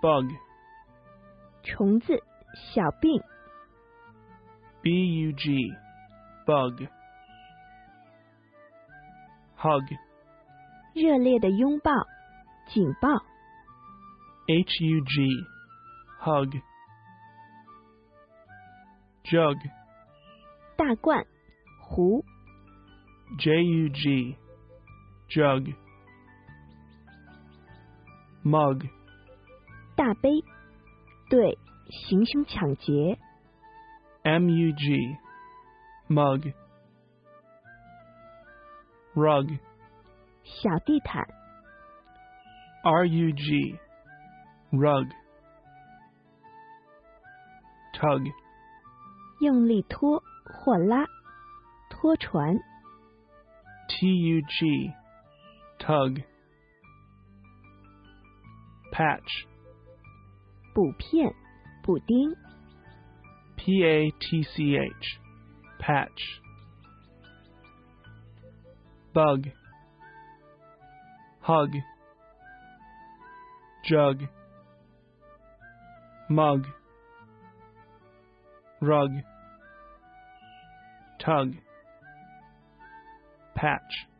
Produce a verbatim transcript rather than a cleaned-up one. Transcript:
bug, 虫子，小病。 B U G, bug. Hug, 热烈的拥抱，紧抱。 H U G, hug. Jug, 大罐，壶。 J U G, jug. Mug, 大杯，对，行凶抢劫。 M U G, mug. Rug, 小地毯。 R U G, rug. Tug, 用力拖或拉，拖船。 T U G, tug. Patch, 补片，补丁。 P A T C H, patch. Bug, hug. Jug, mug. Rug, tug. Patch.